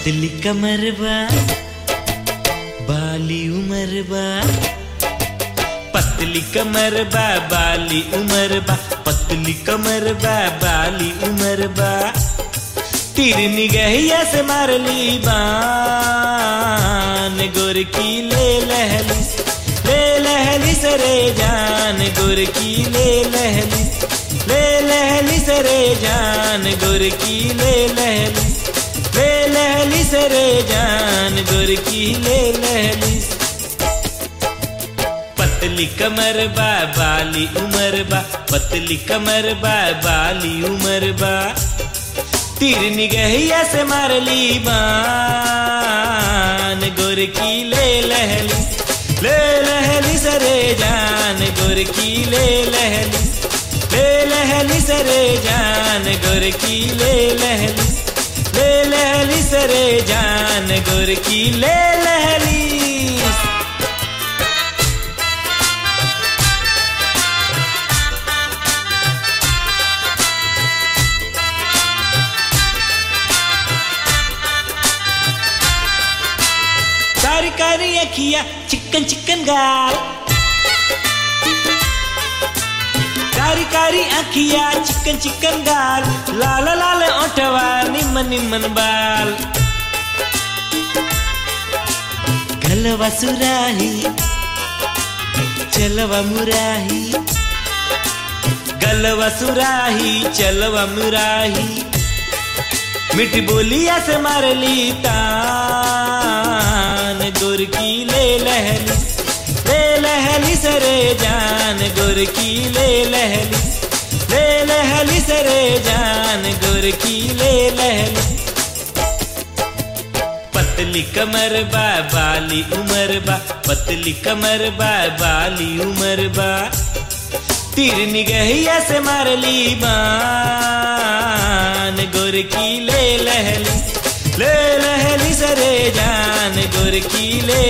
पतली कमर बा बाली उमर बा, पतली कमर बा बाली उमर बा, पतली कमर बा बाली उमर बा। तीर निगहिया से मार ली बान, गोर की ले लहली सरे जान, गोर की ले लहली सरे जान, गोर की ले लहली सरे जान, गोर की ले लहली। पतली कमर बा बाली उमर बा, पतली कमर बा बाली उमर बा। तीर निगहिया से मार ली बान, गोर की ले लहली सरे जान, गोर की ले लहली सरे जान, गोर की ले लहली सरे जान, गोर की ले लहली। कारी कारी अखिया चिकन चिकन गाल, कारी कारी अखिया चिकन चिकन गाल, लाल लाल ओठवा निमन निमन बाल। गलवा सुराही चलवा मुराही, गलवा सुराही चलवा मुराही। मिठी बोलिया से मार ली तान, गोर की ले लहली सरे जान, गोर की ले लहली सरे जान, गोर की ले लहली। पतली कमर बा बाली उमर बा, पतली कमर बा बाली उमर बा। तीर निगहिया से मार ली बान, गोर की ले लहली सरे जान, गोर की ले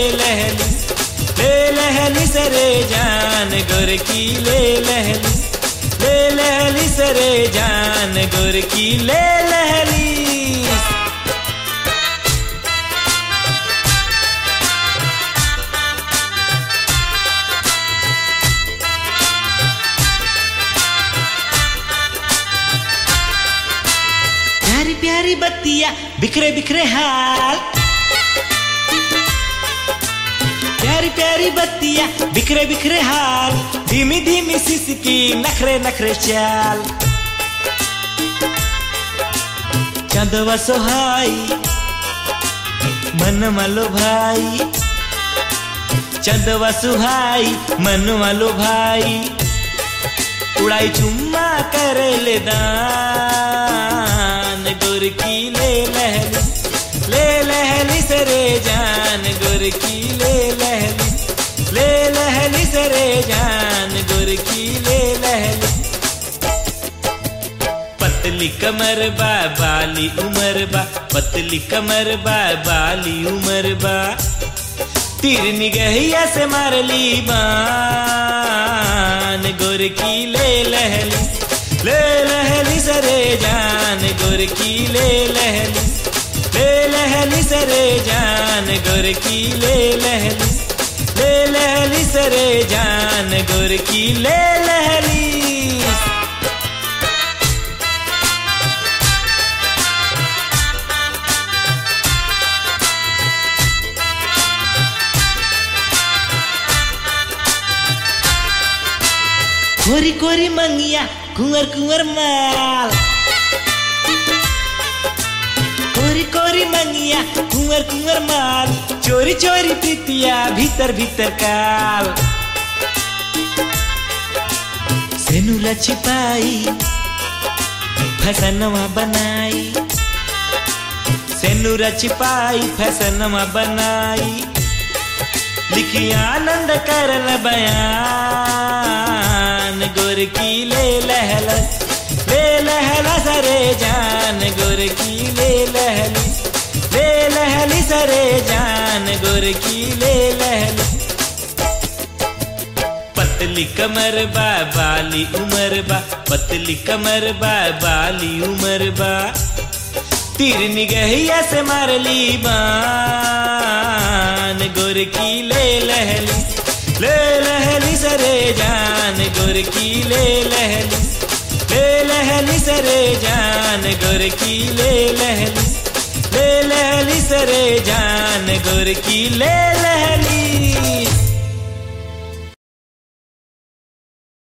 लहली सरे जान, गोर की ले लहली सरे जान, गोर की ले लहली। प्यारी प्यारी बत्तियां बिखरे बिखरे हाल, प्यारी प्यारी बत्तियां बिखरे बिखरे हाल। धीमी धीमी सिसकी नखरे नखरे चाल, चंदवा सोहाई मन मालो भाई, चंदवा सुहाई मन मालो भाई। उड़ाई चुम्मा करे ले दान, गोर की ले लहली सरे जान, गोर की ले लहली सरे जान, गोर की ले लहली। पतली कमर बा बाली उमर बा, पतली कमर बा बाली उमर बा। तीर निगहिया से मार ली बान, गोर की ले लहली सरे जान, गोर की ले लहली सरे जान, गोर की ले लहली सरे जान, गोर की ले लहली। कोरी कोरी मंगिया कुंवर कुंवर माल, कोरी कोरी मंगिया कुंवर कुंवर माल। चोरी चोरी प्रीतिया भीतर भीतर काल, सेनुला छिपाई फैसनवा बनाई, सेनुरा छिपाई फैसनवा बनाई। लिखी आनंद करल बयान, गोर की ले लहला सरे जान, गोर की ले लहली सरे जान, गोर की ले लहली। पतली कमर बा बाली उमर बा, पतली कमर बा बाली उमर बा। तीर निगहिया से मारली बान गोरकी ले लहली सरे जान गोरकी ले लहली सरे जान गोरकी ले लहली सरे जान गोरकी ले लहली।